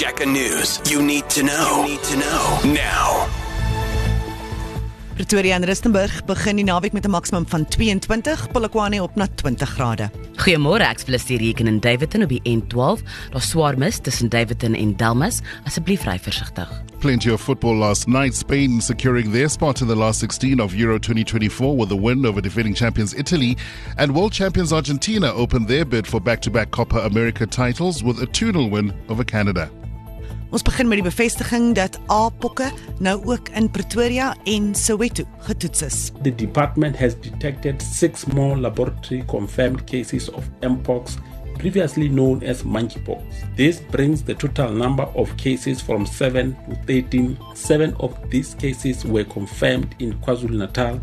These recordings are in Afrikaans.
Checker News. You need to know. Now. Pretoria en Rustenburg begin die naweek met 'n maksimum van 22, Polokwane op na 20 grade. Goeiemôre, ek splis die reken in Davidton op die N12. Daar's swaar mis tussen Davidton en Delmas. Asseblief ry versigtig. Plenty of football last night. Spain securing their spot in the last 16 of Euro 2024 with a win over defending champions Italy. And world champions Argentina opened their bid for back-to-back Copa America titles with a 2-0 win over Canada. Ons begin met die bevestiging dat A-pokke nou ook in Pretoria en Soweto getoets is. The department has detected 6 more laboratory-confirmed cases of Mpox, previously known as monkeypox. This brings the total number of cases from 7 to 13. 7 of these cases were confirmed in KwaZulu-Natal,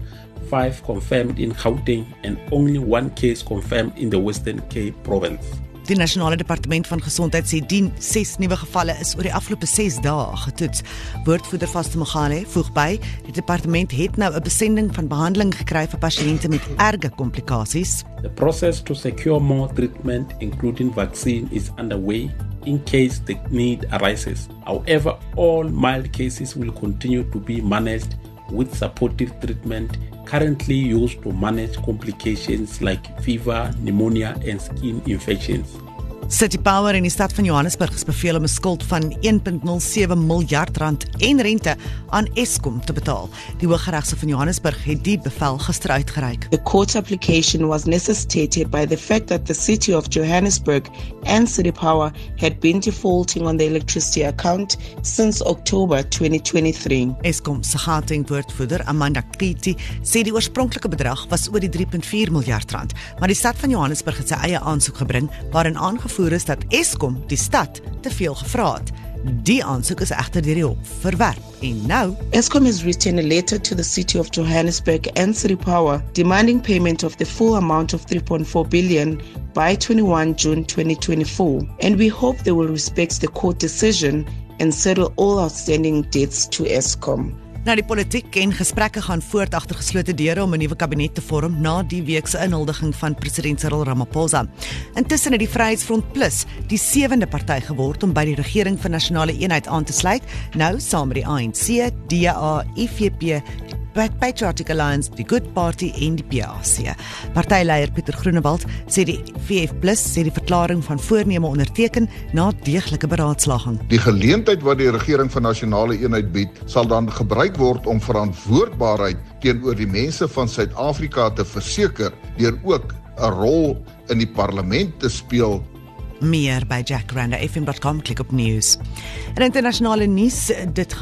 5 confirmed in Gauteng, and only 1 case confirmed in the Western Cape province. Die Nasionale Departement van Gesondheid sê die 6 nuwe gevalle is oor die afgelope 6 dae getoets. Woordvoerder Vaste Mogale voeg by, die departement het nou 'n besending van behandeling gekry vir pasiënte met erge komplikasies. The process to secure more treatment, including vaccine, is underway in case the need arises. However, all mild cases will continue to be managed with supportive treatment currently used to manage complications like fever, pneumonia, and skin infections. City Power en die stad van Johannesburg is beveel om 'n skuld van 1.07 miljard rand en rente aan Eskom te betaal. Die Hooggeregshof van Johannesburg het die bevel gister uitgereik. The court application was necessitated by the fact that the city of Johannesburg and City Power had been defaulting on the electricity account since October 2023. Eskom se gauteng-woordvoerder Amanda Kriti sê die oorspronklike bedrag was oor die 3.4 miljard rand, maar die stad van Johannesburg het sy eie aansoek gebring waarin aangevoer is dat Eskom die stad te veel gevra het. Die aansoek is egter deur die hof verwerp. En nou, Eskom has written a letter to the city of Johannesburg and City Power demanding payment of the full amount of 3.4 billion by 21 June 2024, and we hope they will respect the court decision and settle all outstanding debts to Eskom. Nou die politiek en gesprekke gaan voort agter geslote deure om 'n nuwe kabinet te vorm na die week se inhuldiging van president Cyril Ramaphosa. Intussen het die Vryheidsfront Plus die 7de party geword om by die regering van nasionale eenheid aan te sluit, nou saam met die ANC, DA, IFP, Patriotic Alliance, die Good Party en die PAC. Partyleier Pieter Groenewald sê die VF Plus sê die verklaring van voorneme onderteken na deeglike beraadslaging. Die geleentheid wat die regering van nasionale eenheid bied, sal dan gebruik word om verantwoordbaarheid teenoor die mense van Suid-Afrika te verseker deur ook 'n rol in die parlement te speel. Meer by jackranda.fm.com, klik op news. En internasionale nuus,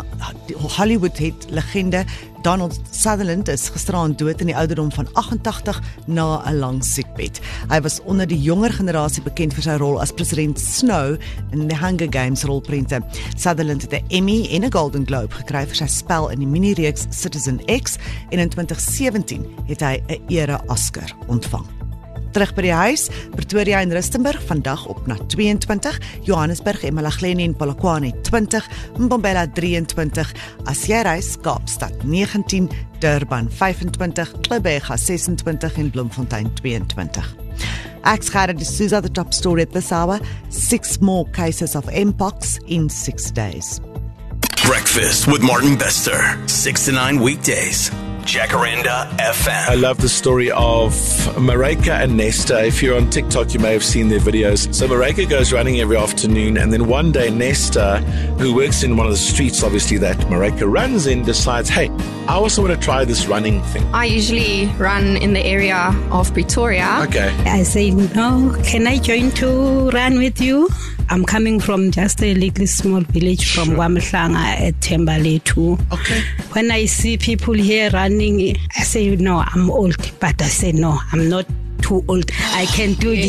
Hollywood het legende Donald Sutherland is gisteraand dood in die ouderdom van 88 na 'n lang siekbed. Hy was onder die jonger generasie bekend vir sy rol as president Snow in die Hunger Games rolprente. Sutherland het 'n Emmy en 'n Golden Globe gekry vir sy spel in die minireeks Citizen X en in 2017 het hy 'n ere Oscar ontvang. Terug by die huis, Pretoria en Rustenburg vandag op na 22, Johannesburg, eMalahleni en Polokwane 20, Mbombela 23, as jy reis, Kaapstad 19, Durban 25, Gqeberha 26 en Bloemfontein 22. Ek's Gerard de Souza, the top story at this hour, 6 more cases of Mpox in 6 days. Breakfast with Martin Bester, 6 to 9 weekdays. Jacaranda FM. I love the story of Marika and Nesta. If you're on TikTok, you may have seen their videos. So Marika goes running every afternoon, and then one day Nesta, who works in one of the streets, obviously, that Marika runs in, decides, hey, I also want to try this running thing. I usually run in the area of Pretoria. Okay. I say, no, can I join to run with you? I'm coming from just a little small village from Wamhlanga at Tembale too. Okay. When I see people here running, I say, no, I'm old. But I say, no, I'm not too old. I can do this.